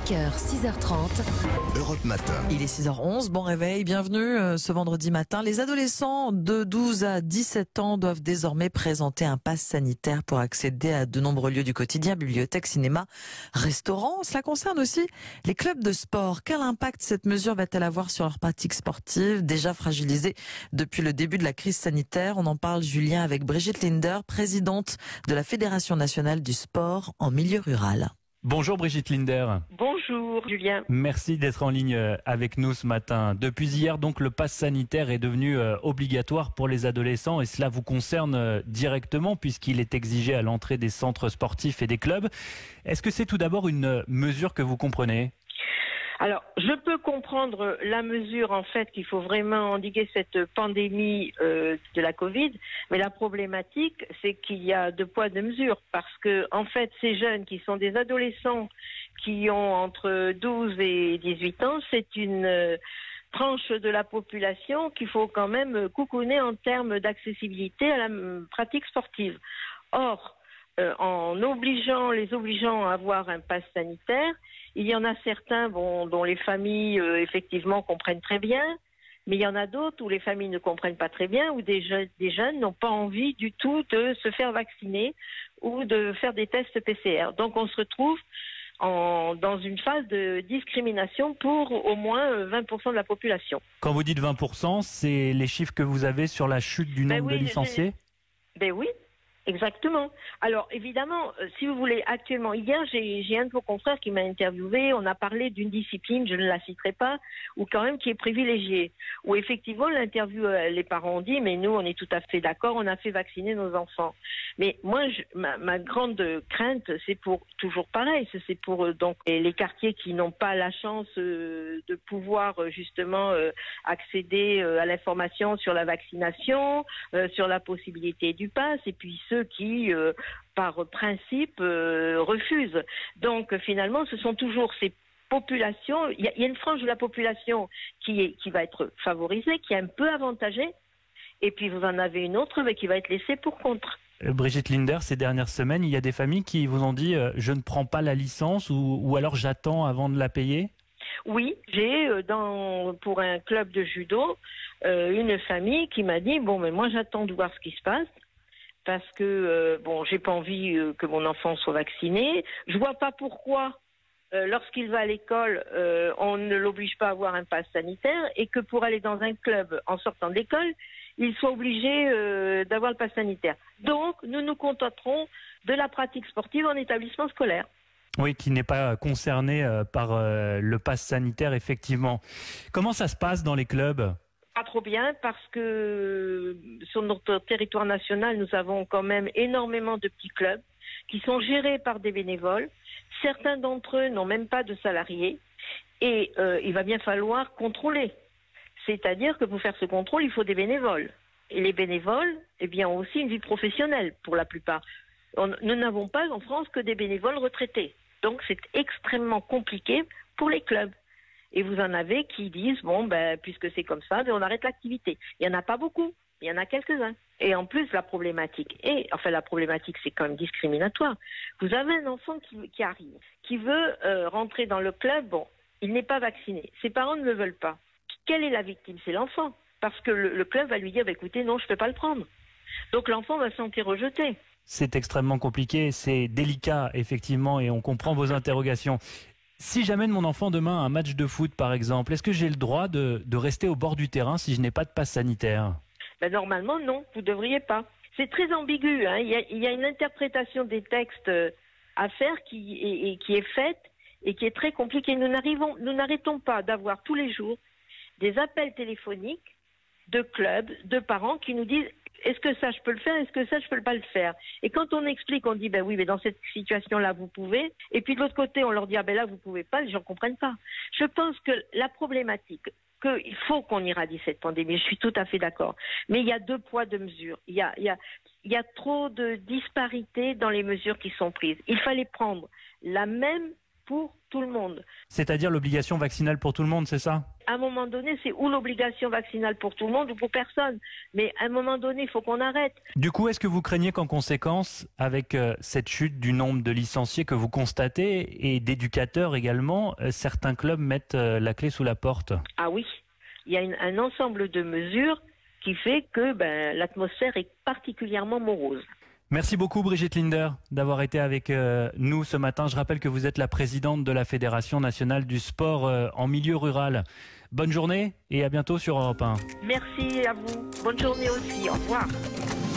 5h, 6h30. Europe Matin. Il est 6h11, bon réveil, bienvenue ce vendredi matin. Les adolescents de 12 à 17 ans doivent désormais présenter un pass sanitaire pour accéder à de nombreux lieux du quotidien, bibliothèques, cinéma, restaurants. Cela concerne aussi les clubs de sport. Quel impact cette mesure va-t-elle avoir sur leurs pratiques sportives, déjà fragilisées depuis le début de la crise sanitaire? On en parle, Julien, avec Brigitte Linder, présidente de la Fédération nationale du sport en milieu rural. Bonjour Brigitte Linder. Bonjour Julien. Merci d'être en ligne avec nous ce matin. Depuis hier, donc, le pass sanitaire est devenu obligatoire pour les adolescents et cela vous concerne directement puisqu'il est exigé à l'entrée des centres sportifs et des clubs. Est-ce que c'est tout d'abord une mesure que vous comprenez ? Alors, je peux comprendre la mesure, en fait, qu'il faut vraiment endiguer cette pandémie de la Covid, mais la problématique, c'est qu'il y a deux poids, deux mesures, parce que, en fait, ces jeunes qui sont des adolescents qui ont entre 12 et 18 ans, c'est une tranche de la population qu'il faut quand même coucouner en termes d'accessibilité à la pratique sportive. Or, en les obligeant à avoir un pass sanitaire, il y en a certains dont les familles effectivement comprennent très bien, mais il y en a d'autres où les familles ne comprennent pas très bien, où des jeunes n'ont pas envie du tout de se faire vacciner ou de faire des tests PCR. Donc on se retrouve dans une phase de discrimination pour au moins 20% de la population. Quand vous dites 20%, c'est les chiffres que vous avez sur la chute du nombre de licenciés ? Ben oui. Exactement. Alors évidemment, si vous voulez, actuellement, hier, j'ai un de vos confrères qui m'a interviewé, on a parlé d'une discipline, je ne la citerai pas, ou quand même qui est privilégiée, où effectivement l'interview, les parents ont dit, mais nous on est tout à fait d'accord, on a fait vacciner nos enfants. Mais moi, ma grande crainte, c'est pour toujours pareil, c'est pour donc les quartiers qui n'ont pas la chance de pouvoir justement accéder à l'information sur la vaccination, sur la possibilité du pass, et puis ceux qui, par principe, refusent. Donc, finalement, ce sont toujours ces populations. Il y a une frange de la population qui va être favorisée, qui est un peu avantagée, et puis vous en avez une autre qui va être laissée pour contre. Brigitte Linder, ces dernières semaines, il y a des familles qui vous ont dit « je ne prends pas la licence » ou alors « j'attends avant de la payer ». Oui, j'ai pour un club de judo une famille qui m'a dit « bon, mais moi j'attends de voir ce qui se passe ». Parce que, j'ai pas envie que mon enfant soit vacciné. Je vois pas pourquoi, lorsqu'il va à l'école, on ne l'oblige pas à avoir un pass sanitaire et que pour aller dans un club en sortant de l'école, il soit obligé d'avoir le pass sanitaire. Donc, nous nous contenterons de la pratique sportive en établissement scolaire. Oui, qui n'est pas concerné par le pass sanitaire, effectivement. Comment ça se passe dans les clubs ? Pas trop bien parce que sur notre territoire national, nous avons quand même énormément de petits clubs qui sont gérés par des bénévoles. Certains d'entre eux n'ont même pas de salariés et il va bien falloir contrôler. C'est-à-dire que pour faire ce contrôle, il faut des bénévoles. Et les bénévoles, ont aussi une vie professionnelle pour la plupart. Nous n'avons pas en France que des bénévoles retraités. Donc c'est extrêmement compliqué pour les clubs. Et vous en avez qui disent, puisque c'est comme ça, on arrête l'activité. Il n'y en a pas beaucoup, il y en a quelques-uns. Et en plus, la problématique, c'est quand même discriminatoire. Vous avez un enfant qui arrive, qui veut rentrer dans le club, il n'est pas vacciné. Ses parents ne le veulent pas. Quelle est la victime ? C'est l'enfant. Parce que le club va lui dire, écoutez, non, je ne peux pas le prendre. Donc l'enfant va se sentir rejeté. C'est extrêmement compliqué, c'est délicat, effectivement, et on comprend vos interrogations. Si j'amène mon enfant demain à un match de foot, par exemple, est-ce que j'ai le droit de rester au bord du terrain si je n'ai pas de passe sanitaire ? Normalement, non, vous ne devriez pas. C'est très ambigu. Hein. Il y a une interprétation des textes à faire qui est faite et qui est très compliquée. Nous n'arrêtons pas d'avoir tous les jours des appels téléphoniques de clubs, de parents qui nous disent est-ce que ça je peux le faire, est-ce que ça je peux pas le faire. Et quand on explique, on dit oui, mais dans cette situation-là vous pouvez. Et puis de l'autre côté, on leur dit là vous pouvez pas, les gens comprennent pas. Je pense que la problématique, qu'il faut qu'on éradique cette pandémie, je suis tout à fait d'accord. Mais il y a deux poids, deux mesures. Il y a trop de disparités dans les mesures qui sont prises. Il fallait prendre la même pour tout le monde. C'est-à-dire l'obligation vaccinale pour tout le monde, c'est ça? À un moment donné, c'est ou l'obligation vaccinale pour tout le monde ou pour personne. Mais à un moment donné, il faut qu'on arrête. Du coup, est-ce que vous craignez qu'en conséquence, avec cette chute du nombre de licenciés que vous constatez et d'éducateurs également, certains clubs mettent la clé sous la porte? Ah oui, il y a un ensemble de mesures qui fait que l'atmosphère est particulièrement morose. Merci beaucoup Brigitte Linder d'avoir été avec nous ce matin. Je rappelle que vous êtes la présidente de la Fédération nationale du sport en milieu rural. Bonne journée et à bientôt sur Europe 1. Merci à vous. Bonne journée aussi. Au revoir.